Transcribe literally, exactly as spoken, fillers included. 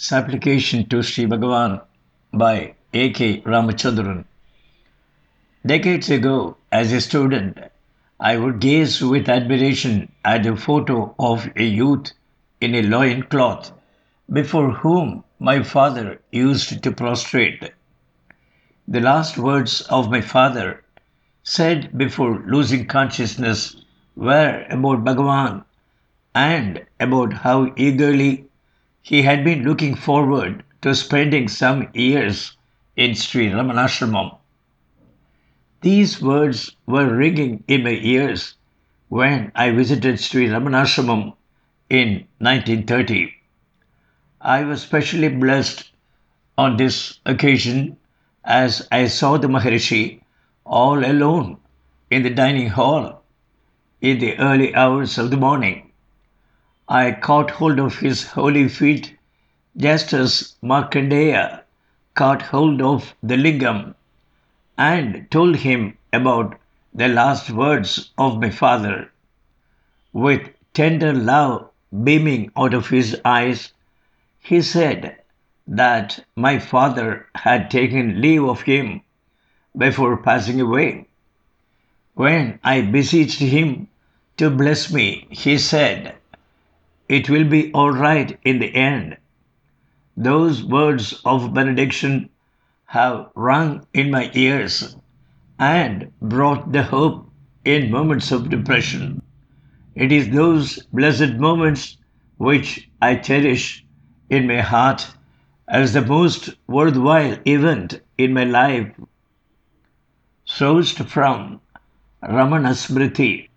Supplication to Sri Bhagavan by A K Ramachandran. Decades ago, as a student, I would gaze with admiration at a photo of a youth in a loin cloth before whom my father used to prostrate. The last words of my father, said before losing consciousness, were about Bhagavan and about how eagerly he had been looking forward to spending some years in Sri Ramanashramam. These words were ringing in my ears when I visited Sri Ramanashramam in nineteen thirty. I was specially blessed on this occasion as I saw the Maharishi all alone in the dining hall in the early hours of the morning. I caught hold of his holy feet just as Markandeya caught hold of the lingam and told him about the last words of my father. With tender love beaming out of his eyes, he said that my father had taken leave of him before passing away. When I beseeched him to bless me, he said, "It will be all right in the end." Those words of benediction have rung in my ears and brought the hope in moments of depression. It is those blessed moments which I cherish in my heart as the most worthwhile event in my life. Sourced from Ramana Smriti.